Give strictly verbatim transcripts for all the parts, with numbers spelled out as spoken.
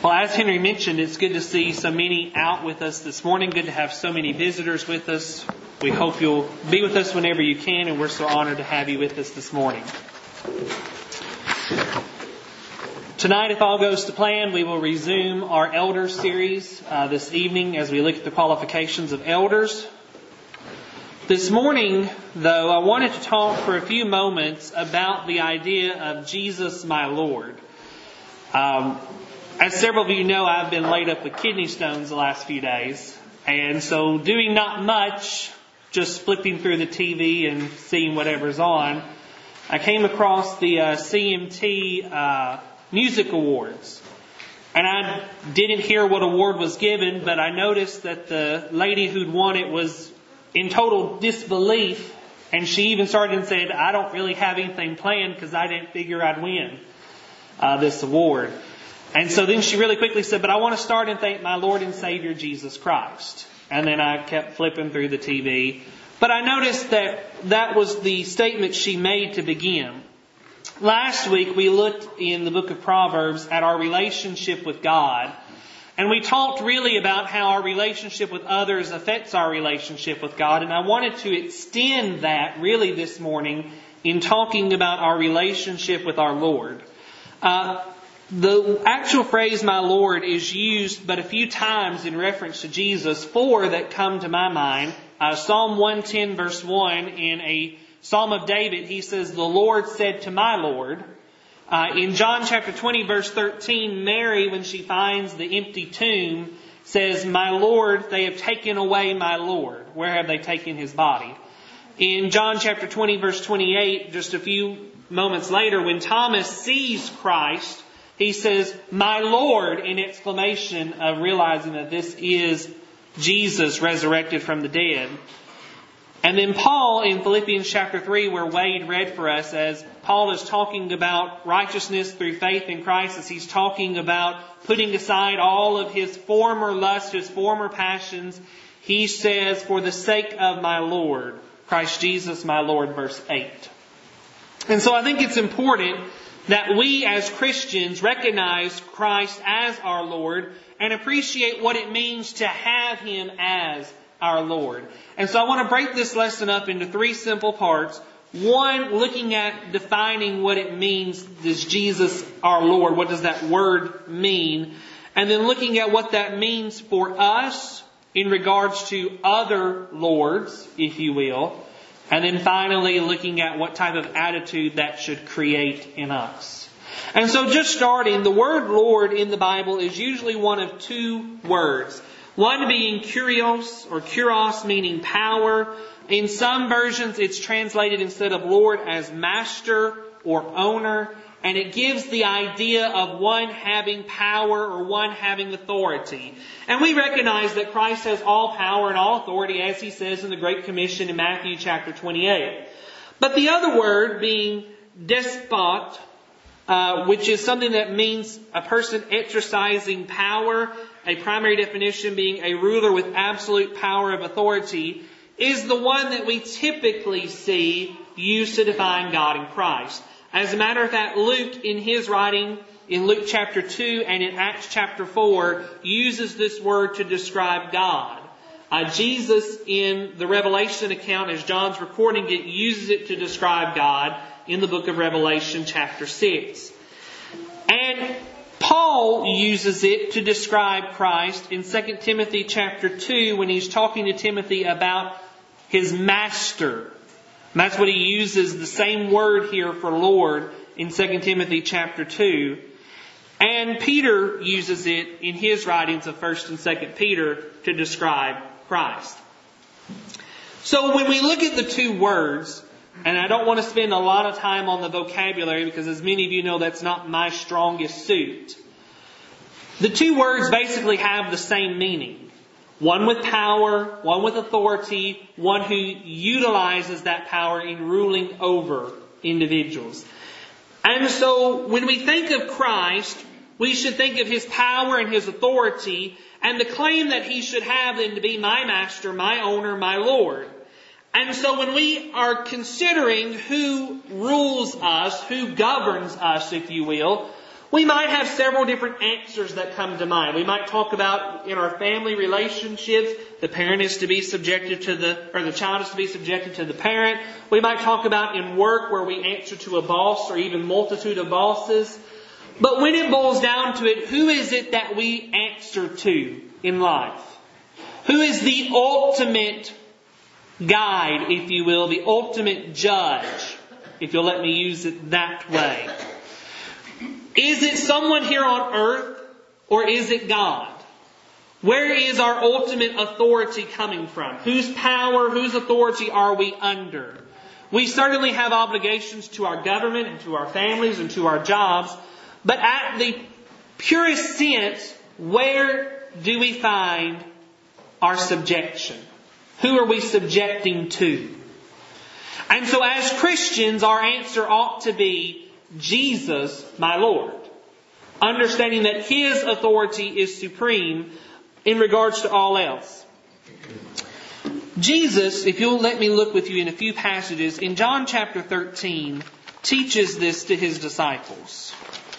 Well, as Henry mentioned, it's good to see so many out with us this morning. Good to have so many visitors with us. We hope you'll be with us whenever you can, and we're so honored to have you with us this morning. Tonight, if all goes to plan, we will resume our Elders series uh, this evening as we look at the qualifications of elders. This morning, though, I wanted to talk for a few moments about the idea of Jesus, my Lord. Um, as several of you know, I've been laid up with kidney stones the last few days. And so doing not much, just flipping through the T V and seeing whatever's on, I came across the uh, C M T uh, Music Awards. And I didn't hear what award was given, but I noticed that the lady who'd won it was in total disbelief. And she even started and said, I don't really have anything planned because I didn't figure I'd win uh, this award. And so then she really quickly said, but I want to start and thank my Lord and Savior Jesus Christ. And then I kept flipping through the T V. But I noticed that that was the statement she made to begin. Last week we looked in the book of Proverbs at our relationship with God. And we talked really about how our relationship with others affects our relationship with God. And I wanted to extend that really this morning in talking about our relationship with our Lord. Uh, The actual phrase, my Lord, is used but a few times in reference to Jesus. Four that come to my mind. Uh, Psalm one ten verse one, in a Psalm of David, he says, the Lord said to my Lord. Uh, in John chapter twenty verse thirteen, Mary, when she finds the empty tomb, says, my Lord, they have taken away my Lord. Where have they taken his body? In John chapter twenty verse twenty-eight, just a few moments later, when Thomas sees Christ, he says, my Lord, in exclamation of realizing that this is Jesus resurrected from the dead. And then Paul in Philippians chapter three, where Wade read for us, as Paul is talking about righteousness through faith in Christ, as he's talking about putting aside all of his former lusts, his former passions, he says, for the sake of my Lord, Christ Jesus my Lord, verse eight. And so I think it's important that we as Christians recognize Christ as our Lord and appreciate what it means to have Him as our Lord. And so I want to break this lesson up into three simple parts. One, looking at defining what it means, is Jesus our Lord? What does that word mean? And then looking at what that means for us in regards to other lords, if you will. And then finally, looking at what type of attitude that should create in us. And so just starting, the word Lord in the Bible is usually one of two words. One being kurios, or kuros, meaning power. In some versions, it's translated instead of Lord as master or owner. And it gives the idea of one having power or one having authority. And we recognize that Christ has all power and all authority, as He says in the Great Commission in Matthew chapter twenty-eight. But the other word being despot, uh, which is something that means a person exercising power, a primary definition being a ruler with absolute power of authority, is the one that we typically see used to define God in Christ. As a matter of fact, Luke, in his writing, in Luke chapter two and in Acts chapter four, uses this word to describe God. Uh, Jesus, in the Revelation account, as John's recording it, uses it to describe God in the book of Revelation chapter six. And Paul uses it to describe Christ in Second Timothy chapter two, when he's talking to Timothy about his master. And that's what he uses, the same word here for Lord, in Second Timothy chapter two. And Peter uses it in his writings of First and Second Peter to describe Christ. So when we look at the two words, and I don't want to spend a lot of time on the vocabulary because, as many of you know, that's not my strongest suit. The two words basically have the same meaning. One with power, one with authority, one who utilizes that power in ruling over individuals. And so when we think of Christ, we should think of His power and His authority and the claim that He should have then to be my master, my owner, my Lord. And so when we are considering who rules us, who governs us, if you will, We might have several different answers that come to mind. We might talk about in our family relationships, the parent is to be subjected to the, or the child is to be subjected to the parent. We might talk about in work where we answer to a boss or even multitude of bosses. But when it boils down to it, who is it that we answer to in life? Who is the ultimate guide, if you will, the ultimate judge, if you'll let me use it that way? Is it someone here on earth, or is it God? Where is our ultimate authority coming from? Whose power, whose authority are we under? We certainly have obligations to our government and to our families and to our jobs, but at the purest sense, where do we find our subjection? Who are we subjecting to? And so as Christians, our answer ought to be Jesus, my Lord. Understanding that His authority is supreme in regards to all else. Jesus, if you'll let me look with you in a few passages, in John chapter thirteen, teaches this to His disciples.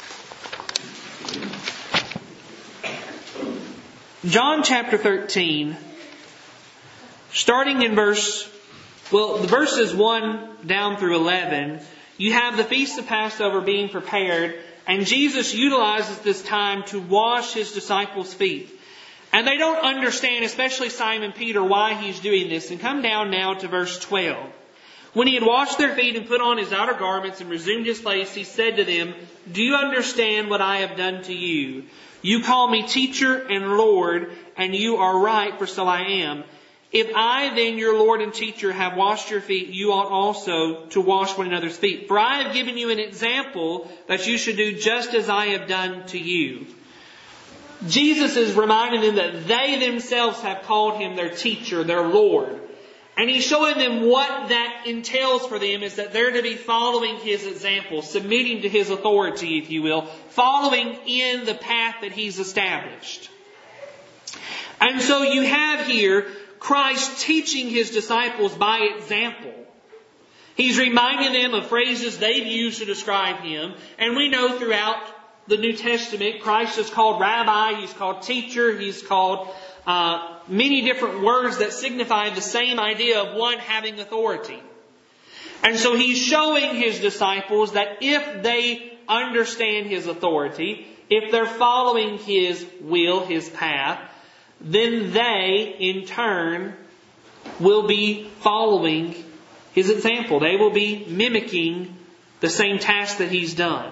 John chapter thirteen, starting in verse, well, the verses one down through eleven, you have the Feast of Passover being prepared, and Jesus utilizes this time to wash His disciples' feet. And they don't understand, especially Simon Peter, why He's doing this. And come down now to verse twelve. When He had washed their feet and put on His outer garments and resumed His place, He said to them, "Do you understand what I have done to you? You call me teacher and Lord, and you are right, for so I am. If I then, your Lord and teacher, have washed your feet, you ought also to wash one another's feet. For I have given you an example that you should do just as I have done to you." Jesus is reminding them that they themselves have called Him their teacher, their Lord. And He's showing them what that entails for them is that they're to be following His example, submitting to His authority, if you will, following in the path that He's established. And so you have here Christ teaching His disciples by example. He's reminding them of phrases they've used to describe Him. And we know throughout the New Testament, Christ is called rabbi, He's called teacher, He's called uh, many different words that signify the same idea of one having authority. And so He's showing His disciples that if they understand His authority, if they're following His will, His path, then they, in turn, will be following His example. They will be mimicking the same task that He's done.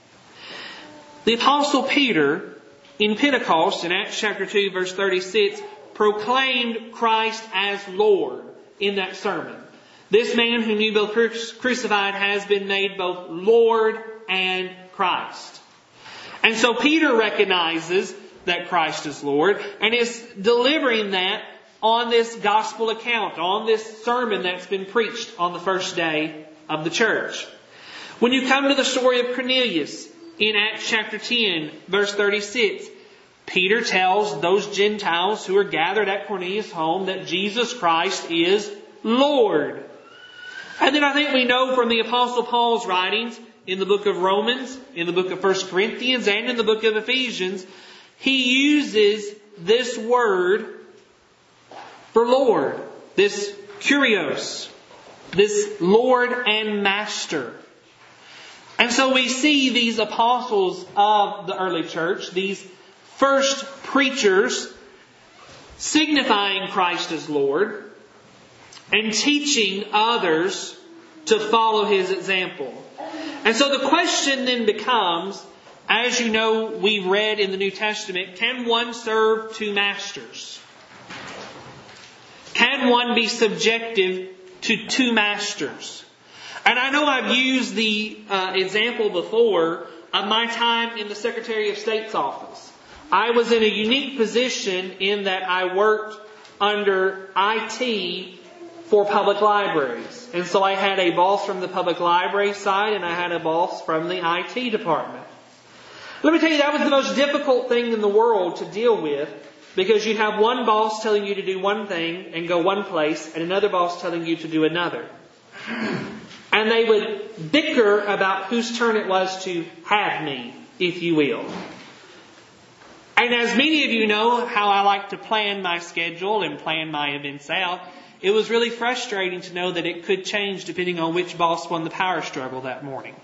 The Apostle Peter, in Pentecost, in Acts chapter two, verse thirty-six, proclaimed Christ as Lord in that sermon. This man whom you both crucified has been made both Lord and Christ. And so Peter recognizes that Christ is Lord and is delivering that on this gospel account, on this sermon that's been preached on the first day of the church. When you come to the story of Cornelius in Acts chapter ten, verse thirty-six, Peter tells those Gentiles who are gathered at Cornelius' home that Jesus Christ is Lord. And then I think we know from the Apostle Paul's writings in the book of Romans, in the book of First Corinthians, and in the book of Ephesians, he uses this word for Lord, this kurios, this Lord and Master. And so we see these apostles of the early church, these first preachers, signifying Christ as Lord and teaching others to follow His example. And so the question then becomes, as you know, we read in the New Testament, can one serve two masters? Can one be subjective to two masters? And I know I've used the uh, example before of my time in the Secretary of State's office. I was in a unique position in that I worked under I T for public libraries. And so I had a boss from the public library side and I had a boss from the I T department. Let me tell you, that was the most difficult thing in the world to deal with, because you have one boss telling you to do one thing and go one place and another boss telling you to do another. And they would bicker about whose turn it was to have me. if you will. And as many of you know how I like to plan my schedule and plan my events out, it was really frustrating to know that it could change depending on which boss won the power struggle that morning.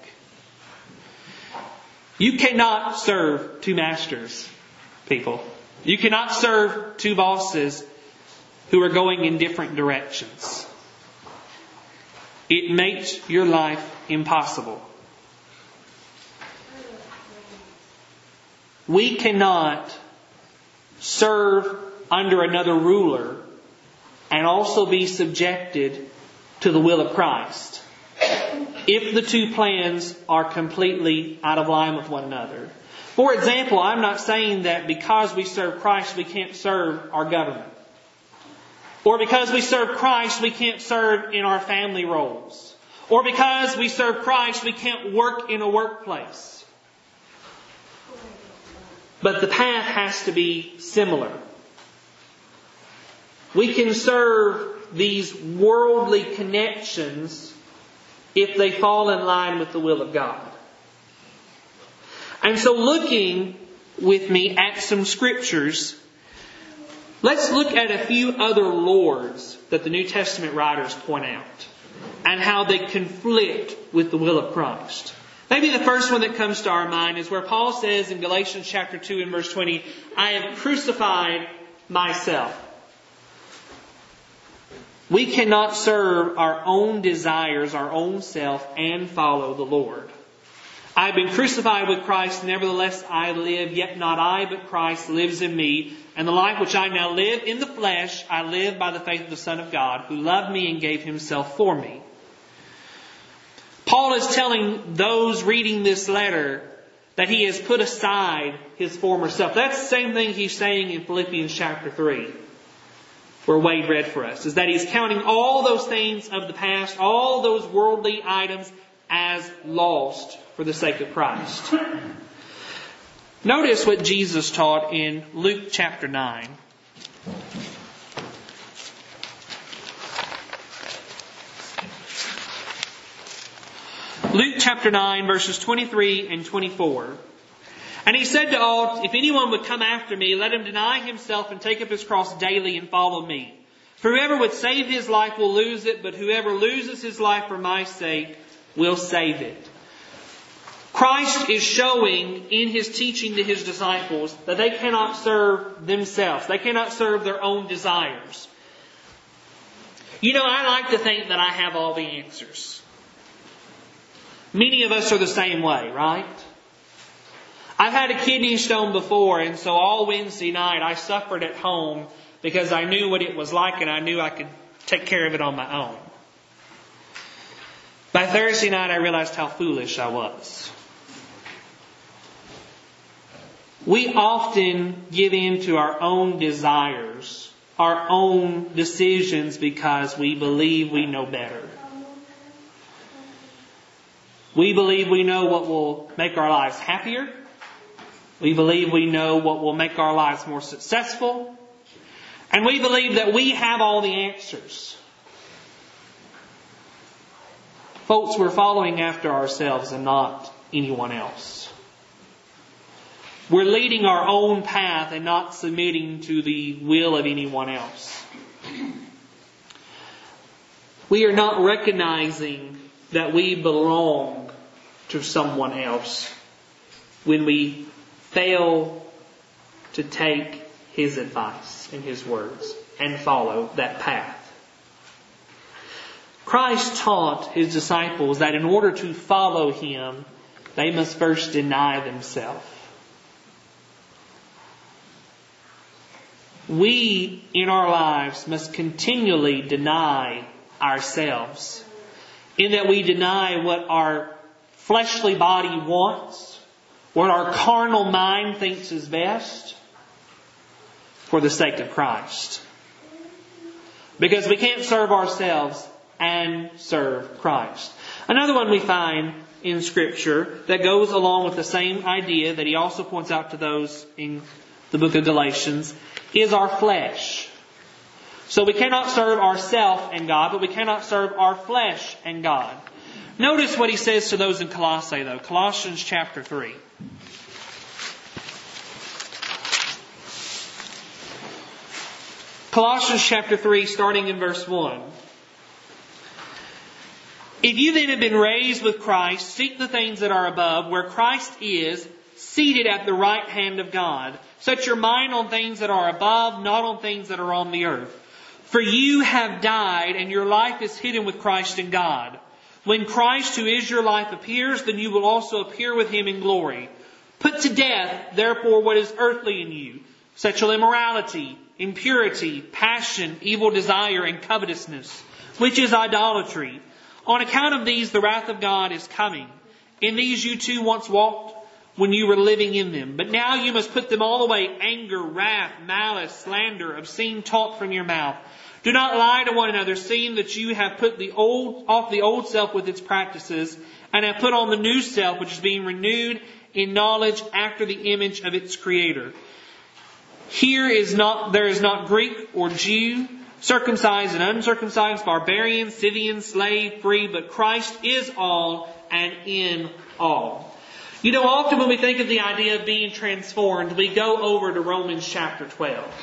You cannot serve two masters, people. You cannot serve two bosses who are going in different directions. It makes your life impossible. We cannot serve under another ruler and also be subjected to the will of Christ if the two plans are completely out of line with one another. For example, I'm not saying that because we serve Christ we can't serve our government. Or because we serve Christ we can't serve in our family roles. Or because we serve Christ we can't work in a workplace. But the path has to be similar. We can serve these worldly connections if they fall in line with the will of God. And so looking with me at some scriptures, let's look at a few other lords that the New Testament writers point out and how they conflict with the will of Christ. Maybe the first one that comes to our mind is where Paul says in Galatians chapter two and verse twenty, I have crucified myself. We cannot serve our own desires, our own self, and follow the Lord. I have been crucified with Christ, nevertheless I live, yet not I, but Christ lives in me. And the life which I now live in the flesh, I live by the faith of the Son of God, who loved me and gave Himself for me. Paul is telling those reading this letter that he has put aside his former self. That's the same thing he's saying in Philippians chapter three, where Wade read for us, is that he's counting all those things of the past, all those worldly items as lost for the sake of Christ. Notice what Jesus taught in Luke chapter nine. Luke chapter nine, verses twenty-three and twenty-four. And He said to all, if anyone would come after me, let him deny himself and take up his cross daily and follow me. For whoever would save his life will lose it, but whoever loses his life for my sake will save it. Christ is showing in His teaching to His disciples that they cannot serve themselves. They cannot serve their own desires. You know, I like to think that I have all the answers. Many of us are the same way, right? I've had a kidney stone before, and so all Wednesday night I suffered at home because I knew what it was like and I knew I could take care of it on my own. By Thursday night I realized how foolish I was. We often give in to our own desires, our own decisions, because we believe we know better. We believe we know what will make our lives happier. We believe we know what will make our lives more successful. And we believe that we have all the answers. Folks, we're following after ourselves and not anyone else. We're leading our own path and not submitting to the will of anyone else. We are not recognizing that we belong to someone else when we fail to take His advice and His words and follow that path. Christ taught His disciples that in order to follow Him, they must first deny themselves. We, in our lives, must continually deny ourselves, in that we deny what our fleshly body wants, what our carnal mind thinks is best, for the sake of Christ. Because we can't serve ourselves and serve Christ. Another one we find in Scripture that goes along with the same idea that he also points out to those in the book of Galatians is our flesh. So we cannot serve ourselves and God, but we cannot serve our flesh and God. Notice what he says to those in Colossae, though. Colossians chapter three. Colossians chapter three, starting in verse one. If you then have been raised with Christ, seek the things that are above, where Christ is, seated at the right hand of God. Set your mind on things that are above, not on things that are on the earth. For you have died, and your life is hidden with Christ in God. When Christ, who is your life, appears, then you will also appear with Him in glory. Put to death, therefore, what is earthly in you: sexual immorality, impurity, passion, evil desire, and covetousness, which is idolatry. On account of these, the wrath of God is coming. In these you too once walked when you were living in them. But now you must put them all away: anger, wrath, malice, slander, obscene talk from your mouth. Do not lie to one another, seeing that you have put the old off the old self with its practices, and have put on the new self, which is being renewed in knowledge after the image of its Creator. Here is not there is not Greek or Jew, circumcised and uncircumcised, barbarian, Scythian, slave, free, but Christ is all and in all. You know, often when we think of the idea of being transformed, we go over to Romans chapter twelve.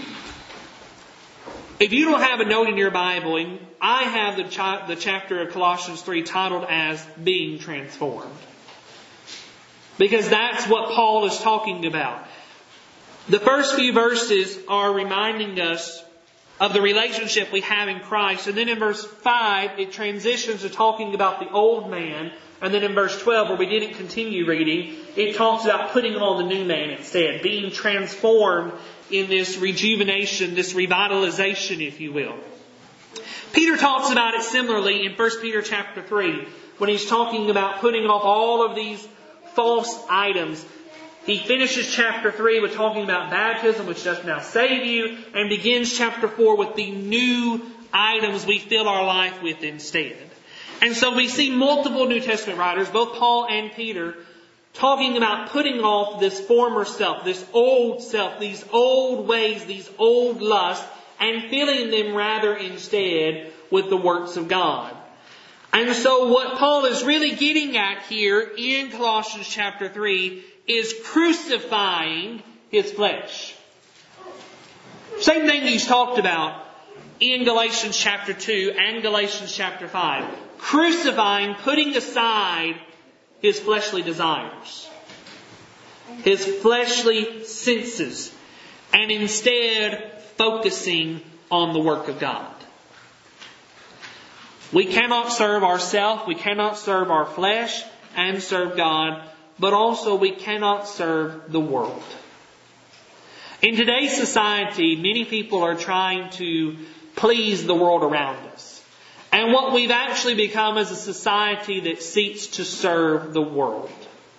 If you don't have a note in your Bible, and I have the, cha- the chapter of Colossians three titled as Being Transformed. Because that's what Paul is talking about. The first few verses are reminding us of the relationship we have in Christ. And then in verse five, it transitions to talking about the old man. And then in verse twelve, where we didn't continue reading, it talks about putting on the new man instead. Being transformed in this rejuvenation, this revitalization, if you will. Peter talks about it similarly in First Peter chapter three, when he's talking about putting off all of these false items. He finishes chapter three with talking about baptism, which does now save you, and begins chapter four with the new items we fill our life with instead. And so we see multiple New Testament writers, both Paul and Peter, talking about putting off this former self, this old self, these old ways, these old lusts, and filling them rather instead with the works of God. And so what Paul is really getting at here in Colossians chapter three is crucifying his flesh. Same thing he's talked about in Galatians chapter two and Galatians chapter five. Crucifying, putting aside his fleshly desires, his fleshly senses, and instead focusing on the work of God. We cannot serve ourselves, we cannot serve our flesh and serve God, but also we cannot serve the world. In today's society, many people are trying to please the world around us. And what we've actually become is a society that seeks to serve the world.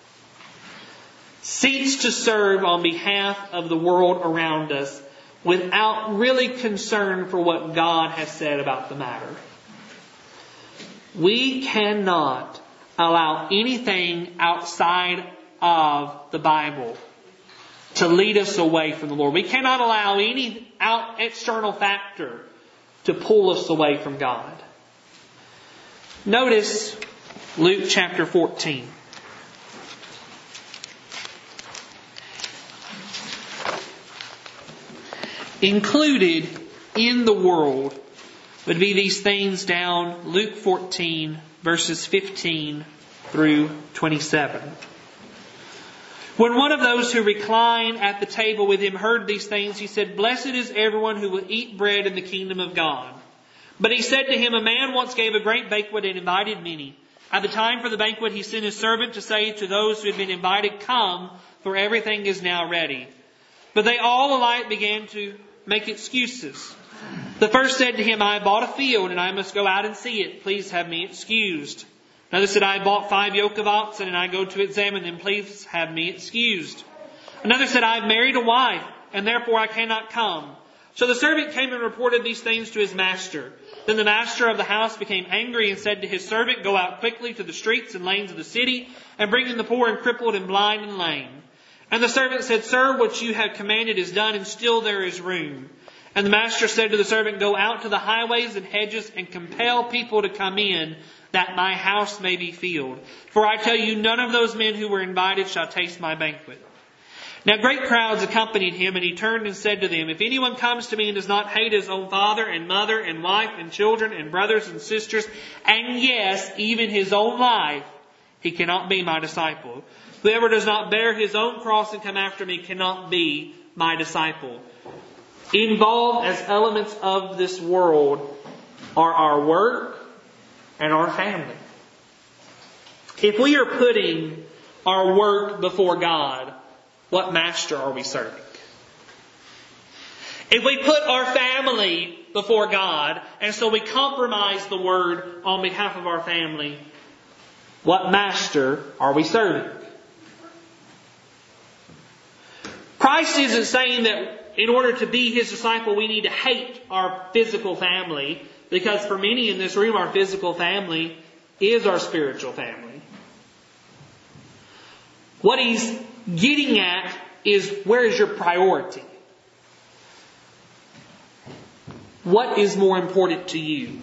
Seeks to serve on behalf of the world around us without really concern for what God has said about the matter. We cannot allow anything outside of the Bible to lead us away from the Lord. We cannot allow any out external factor to pull us away from God. Notice Luke chapter fourteen. Included in the world would be these things down Luke fourteen, verses fifteen through twenty-seven. When one of those who reclined at the table with him heard these things, he said, "Blessed is everyone who will eat bread in the kingdom of God." But he said to him, "A man once gave a great banquet and invited many. At the time for the banquet, he sent his servant to say to those who had been invited, 'Come, for everything is now ready.' But they all alike began to make excuses. The first said to him, 'I have bought a field and I must go out and see it. Please have me excused.' Another said, 'I have bought five yoke of oxen and I go to examine them. Please have me excused.' Another said, 'I have married a wife and therefore I cannot come.' So the servant came and reported these things to his master. Then the master of the house became angry and said to his servant, 'Go out quickly to the streets and lanes of the city and bring in the poor and crippled and blind and lame.' And the servant said, 'Sir, what you have commanded is done, and still there is room.' And the master said to the servant, 'Go out to the highways and hedges and compel people to come in, that my house may be filled. For I tell you, none of those men who were invited shall taste my banquet.' Now great crowds accompanied him, and he turned and said to them, If anyone comes to me and does not hate his own father and mother and wife and children and brothers and sisters, and yes, even his own life, he cannot be my disciple. Whoever does not bear his own cross and come after me cannot be my disciple. Involved as elements of this world are our work and our family. If we are putting our work before God, what master are we serving? If we put our family before God, and so we compromise the word on behalf of our family, what master are we serving? Christ isn't saying that in order to be His disciple, we need to hate our physical family, because for many in this room, our physical family is our spiritual family. What He's getting at is, where is your priority? What is more important to you?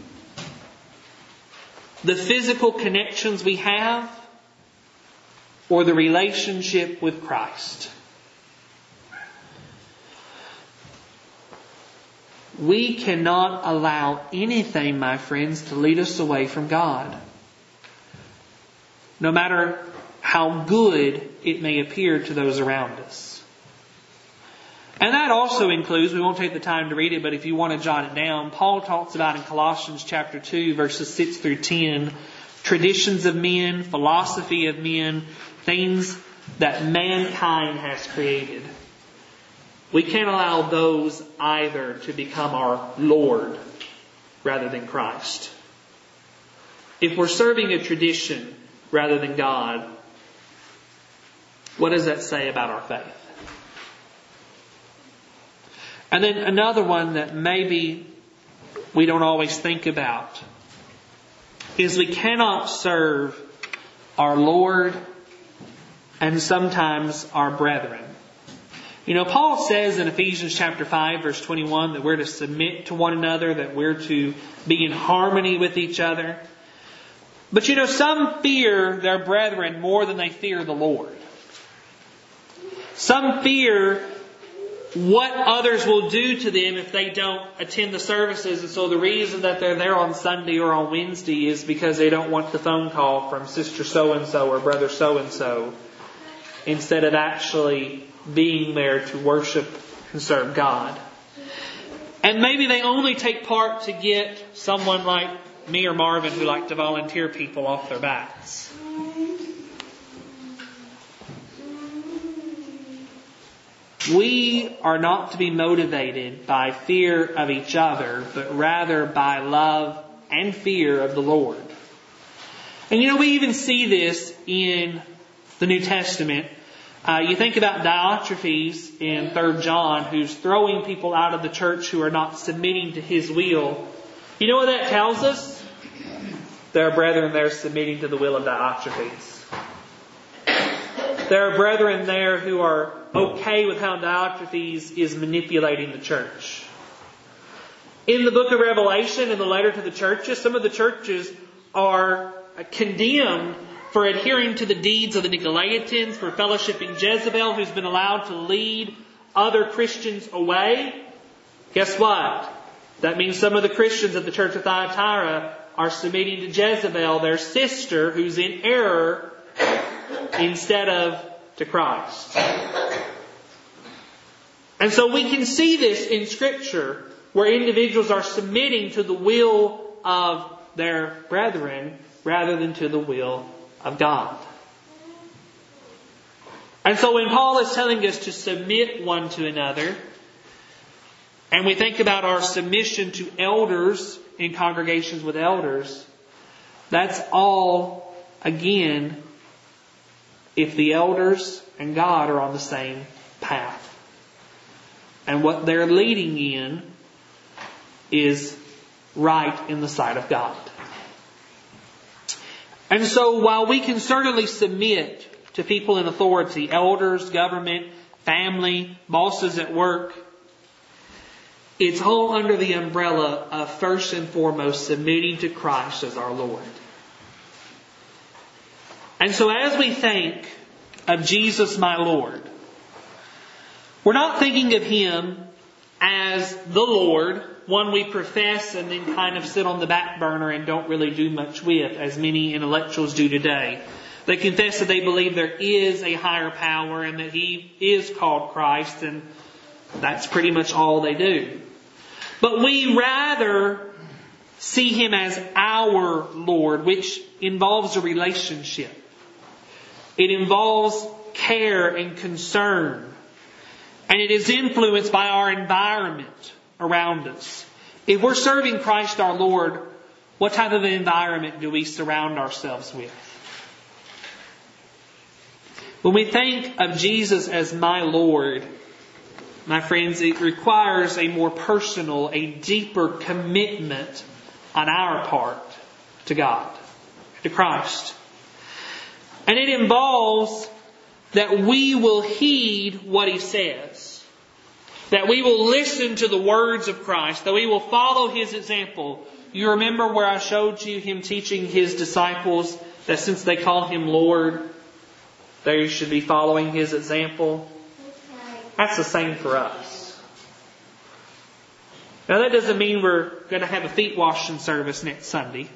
The physical connections we have, or the relationship with Christ? We cannot allow anything, my friends, to lead us away from God. No matter how good it may appear to those around us. And that also includes, we won't take the time to read it, but if you want to jot it down, Paul talks about in Colossians chapter two, verses six through ten, traditions of men, philosophy of men, things that mankind has created. We can't allow those either to become our Lord rather than Christ. If we're serving a tradition rather than God, what does that say about our faith? And then another one that maybe we don't always think about is we cannot serve our Lord and sometimes our brethren. You know, Paul says in Ephesians chapter five, verse twenty-one, that we're to submit to one another, that we're to be in harmony with each other. But you know, some fear their brethren more than they fear the Lord. Some fear what others will do to them if they don't attend the services. And so the reason that they're there on Sunday or on Wednesday is because they don't want the phone call from sister so-and-so or brother so-and-so, instead of actually being there to worship and serve God. And maybe they only take part to get someone like me or Marvin who like to volunteer people off their backs. We are not to be motivated by fear of each other, but rather by love and fear of the Lord. And you know, we even see this in the New Testament. Uh, you think about Diotrephes in Third John, who's throwing people out of the church who are not submitting to his will. You know what that tells us? There are brethren there submitting to the will of Diotrephes. There are brethren there who are okay with how Diotrephes is manipulating the church. In the book of Revelation, in the letter to the churches, some of the churches are condemned for adhering to the deeds of the Nicolaitans, for fellowshipping Jezebel, who's been allowed to lead other Christians away. Guess what? That means some of the Christians at the church of Thyatira are submitting to Jezebel, their sister, who's in error, instead of to Christ. And so we can see this in Scripture, where individuals are submitting to the will of their brethren rather than to the will of God. And so when Paul is telling us to submit one to another, and we think about our submission to elders in congregations with elders, that's all, again, if the elders and God are on the same path. And what they're leading in is right in the sight of God. And so while we can certainly submit to people in authority, elders, government, family, bosses at work, it's all under the umbrella of first and foremost submitting to Christ as our Lord. And so as we think of Jesus my Lord, We're not thinking of Him as the Lord, one we profess and then kind of sit on the back burner and don't really do much with, as many intellectuals do today. They confess that they believe there is a higher power and that He is called Christ, and that's pretty much all they do. But we rather see Him as our Lord, which involves a relationship. It involves care and concern. And it is influenced by our environment around us. If we're serving Christ our Lord, what type of environment do we surround ourselves with? When we think of Jesus as my Lord, my friends, it requires a more personal, a deeper commitment on our part to God, to Christ. And it involves that we will heed what He says. That we will listen to the words of Christ. That we will follow His example. You remember where I showed you Him teaching His disciples that since they call Him Lord, they should be following His example? That's the same for us. Now that doesn't mean we're going to have a feet washing service next Sunday.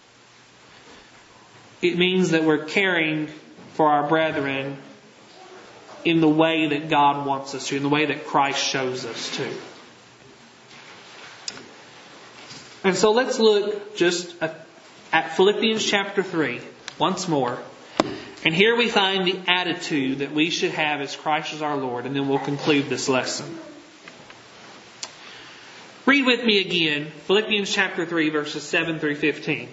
It means that we're caring for our brethren in the way that God wants us to, in the way that Christ shows us to. And so let's look just at Philippians chapter three once more. And here we find the attitude that we should have as Christ is our Lord, and then we'll conclude this lesson. Read with me again, Philippians chapter three, verses seven through fifteen.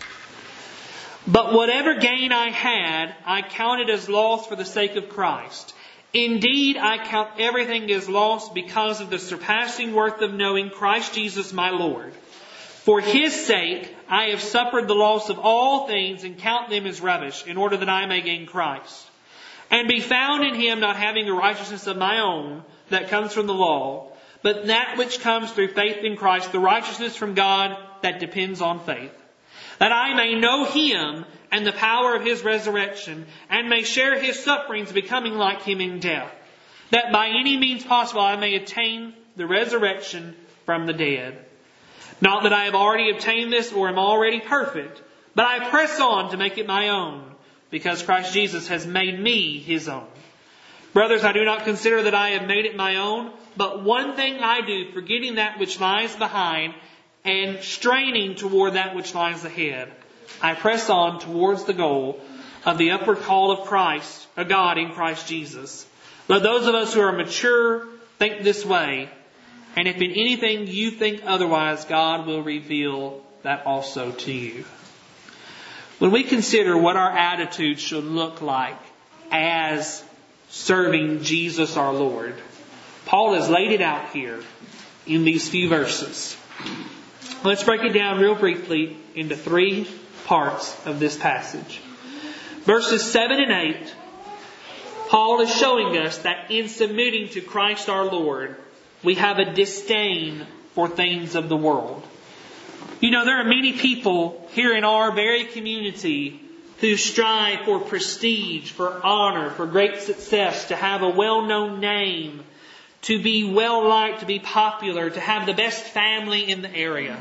But whatever gain I had, I counted as loss for the sake of Christ. Indeed, I count everything as loss because of the surpassing worth of knowing Christ Jesus my Lord. For His sake, I have suffered the loss of all things and count them as rubbish, in order that I may gain Christ, and be found in Him, not having a righteousness of my own that comes from the law, but that which comes through faith in Christ, the righteousness from God that depends on faith. That I may know Him and the power of His resurrection, and may share His sufferings, becoming like Him in death, that by any means possible I may attain the resurrection from the dead. Not that I have already obtained this or am already perfect, but I press on to make it my own, because Christ Jesus has made me His own. Brothers, I do not consider that I have made it my own, but one thing I do, forgetting that which lies behind, and straining toward that which lies ahead, I press on towards the goal of the upward call of Christ, of God in Christ Jesus. Let those of us who are mature think this way, and if in anything you think otherwise, God will reveal that also to you. When we consider what our attitude should look like as serving Jesus our Lord, Paul has laid it out here in these few verses. Let's break it down real briefly into three parts of this passage. Verses seven and eight, Paul is showing us that in submitting to Christ our Lord, we have a disdain for things of the world. You know, there are many people here in our very community who strive for prestige, for honor, for great success, to have a well-known name, to be well-liked, to be popular, to have the best family in the area.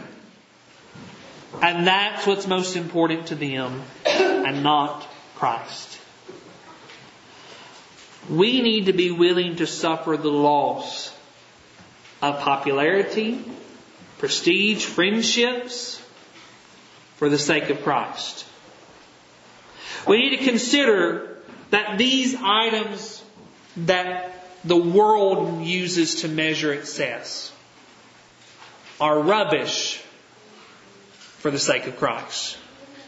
And that's what's most important to them, and not Christ. We need to be willing to suffer the loss of popularity, prestige, friendships, for the sake of Christ. We need to consider that these items that the world uses to measure success are rubbish for the sake of Christ.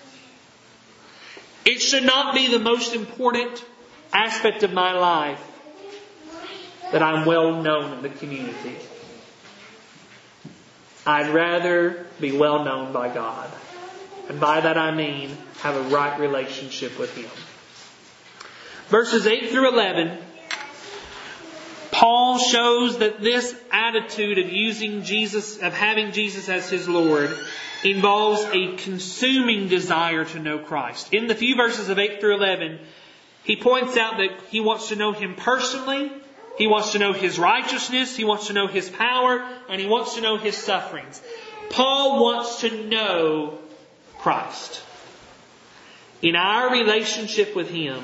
It should not be the most important aspect of my life that I'm well known in the community. I'd rather be well known by God. And by that I mean have a right relationship with Him. Verses eight through eleven, Paul shows that this attitude of using Jesus, of having Jesus as his Lord, involves a consuming desire to know Christ. In the few verses of eight through eleven, he points out that he wants to know Him personally, He wants to know His righteousness. He wants to know His power. And he wants to know His sufferings. Paul wants to know Christ. In our relationship with Him,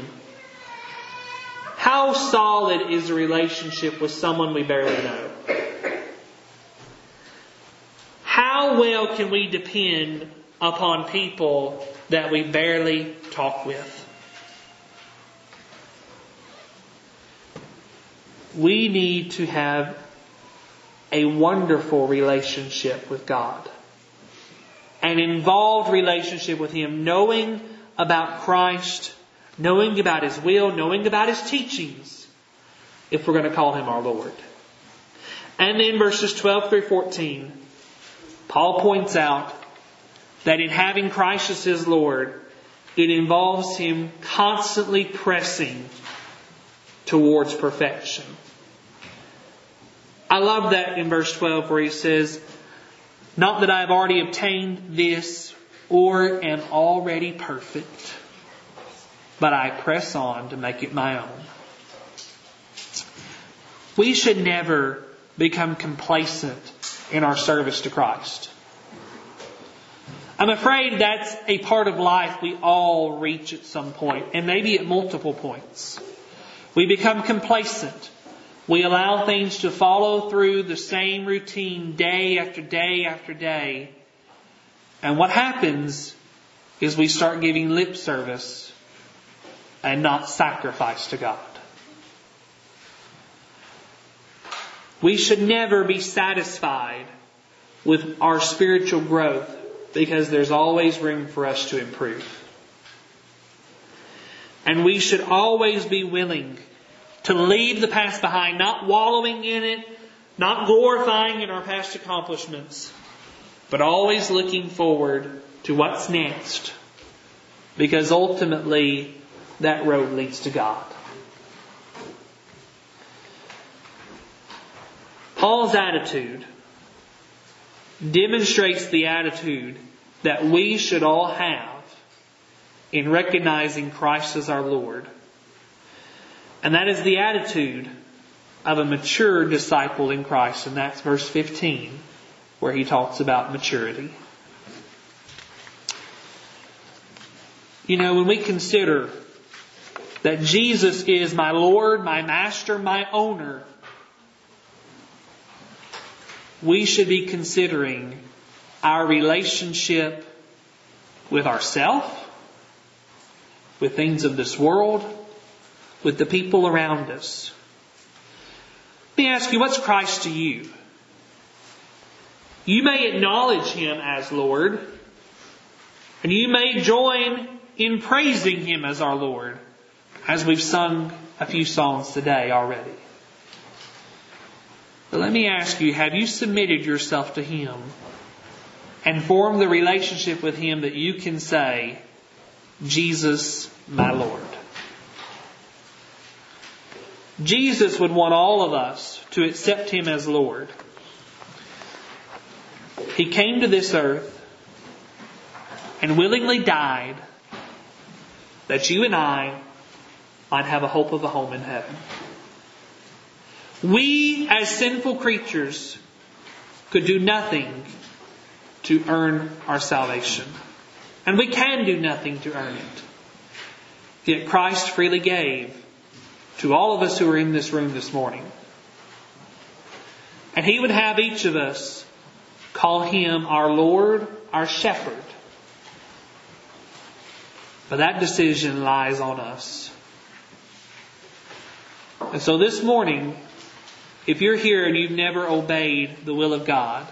how solid is a relationship with someone we barely know? How well can we depend upon people that we barely talk with? We need to have a wonderful relationship with God. An involved relationship with Him, knowing about Christ, knowing about His will, knowing about His teachings, if we're going to call Him our Lord. And then verses twelve through fourteen, Paul points out that in having Christ as his Lord, it involves him constantly pressing towards perfection. I love that in verse twelve where he says, "Not that I have already obtained this or am already perfect, but I press on to make it my own." We should never become complacent in our service to Christ. I'm afraid that's a part of life we all reach at some point, and maybe at multiple points. We become complacent. We allow things to follow through the same routine day after day after day. And what happens is we start giving lip service and not sacrifice to God. We should never be satisfied with our spiritual growth because there's always room for us to improve. And we should always be willing to leave the past behind, not wallowing in it, not glorifying in our past accomplishments, but always looking forward to what's next, because ultimately that road leads to God. Paul's attitude demonstrates the attitude that we should all have in recognizing Christ as our Lord. And that is the attitude of a mature disciple in Christ. And that's verse fifteen, where he talks about maturity. You know, when we consider that Jesus is my Lord, my Master, my owner, we should be considering our relationship with ourselves, with things of this world, with the people around us. Let me ask you, what's Christ to you? You may acknowledge Him as Lord, and you may join in praising Him as our Lord, as we've sung a few songs today already. But let me ask you, have you submitted yourself to Him and formed the relationship with Him that you can say, Jesus, my Lord? Jesus would want all of us to accept Him as Lord. He came to this earth and willingly died that you and I might have a hope of a home in heaven. We, as sinful creatures, could do nothing to earn our salvation. And we can do nothing to earn it. Yet Christ freely gave to all of us who are in this room this morning. And He would have each of us call Him our Lord, our Shepherd. But that decision lies on us. And so this morning, if you're here and you've never obeyed the will of God,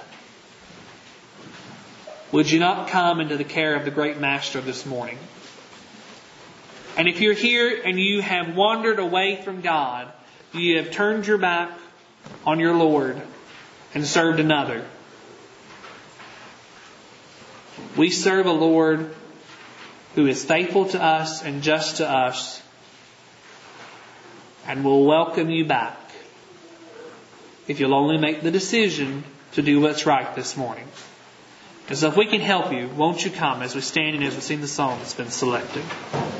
would you not come into the care of the great Master this morning? And if you're here and you have wandered away from God, you have turned your back on your Lord and served another, we serve a Lord who is faithful to us and just to us, and will welcome you back if you'll only make the decision to do what's right this morning. And so if we can help you, won't you come as we stand and as we sing the song that's been selected.